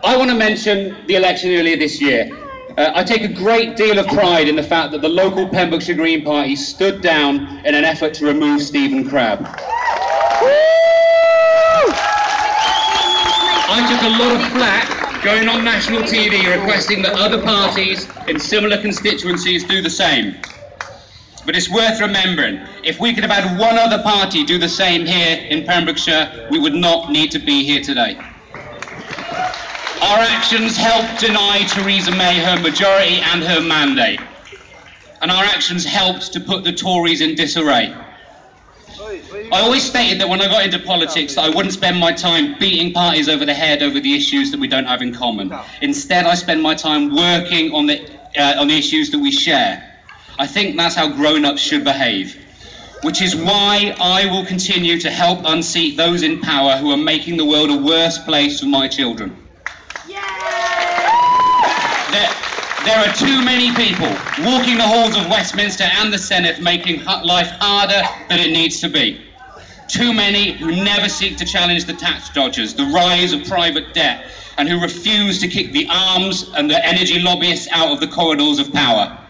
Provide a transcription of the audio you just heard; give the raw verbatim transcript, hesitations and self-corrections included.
I want to mention the election earlier this year. Uh, I take a great deal of pride in the fact that the local Pembrokeshire Green Party stood down in an effort to remove Stephen Crabb. I took a lot of flack going on national T V requesting that other parties in similar constituencies do the same. But it's worth remembering, if we could have had one other party do the same here in Pembrokeshire, we would not need to be here today. Our actions helped deny Theresa May her majority and her mandate. And our actions helped to put the Tories in disarray. I always stated that when I got into politics that I wouldn't spend my time beating parties over the head over the issues that we don't have in common. Instead, I spend my time working on the, uh, on the issues that we share. I think that's how grown-ups should behave. Which is why I will continue to help unseat those in power who are making the world a worse place for my children. There, there are too many people walking the halls of Westminster and the Senate making life harder than it needs to be. Too many who never seek to challenge the tax dodgers, the rise of private debt, and who refuse to kick the arms and the energy lobbyists out of the corridors of power.